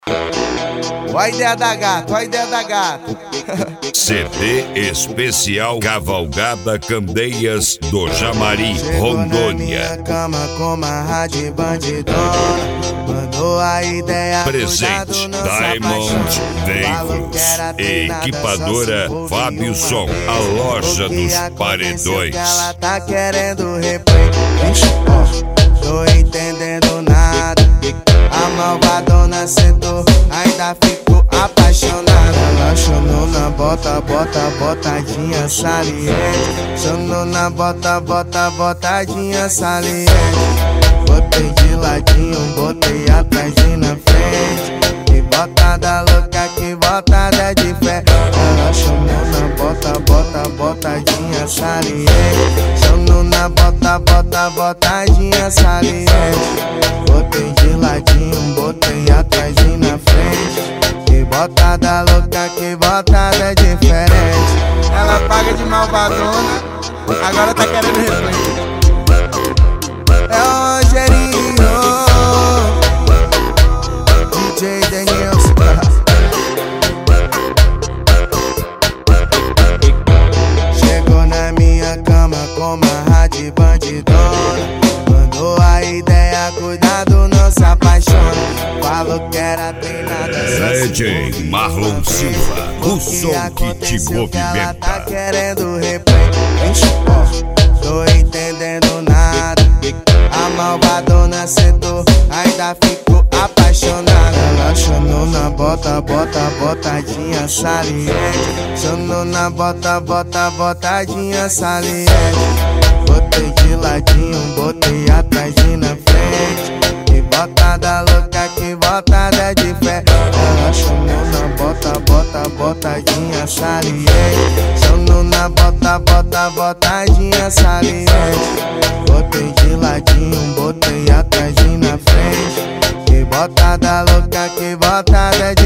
Ó a ideia da gata, ó a ideia da gata. CD especial Cavalgada Candeias do Jamari, Rondônia. Chegou na minha cama com uma rádio bandidona, mandou a ideia. Presente Diamond Veículos e equipadora Fábio Som, a loja dos paredões. Ela tá querendo replay. Tô entendendo nada. A malvadona sentou, ainda ficou apaixonada. Ela chamou na botadinha saliente. Chamou na botadinha saliente. Botei de ladinho, botei atrás e na frente. Que botada louca, que botada de fé. Ela chamou na botadinha saliente. Chamou na botadinha saliente. Botei de ladinho, botei atrás e na frente. Que botada louca, que botada diferente. Ela paga de malvadona, agora tá querendo replay. É o Rogerinho, DJ Denilson. Chegou na minha cama com uma rádio bandidona, mandou a ideia, cuidado, não se apaixona. Falou que era treinada. DJ Marlon Silva, o som que te movimenta. Ela tá querendo replay. Tô entendendo nada. A malvadona sentou, ainda ficou apaixonada. Ela chamou na botadinha saliente. Chamou na botadinha saliente. Botei de ladinho, botei atrás e na frente. Que botada louca, que botada de fé. Ela chamou na botadinha saliente. Chamou na botadinha saliente. Botei de ladinho, botei atrás e na frente. Que botada louca, que botada de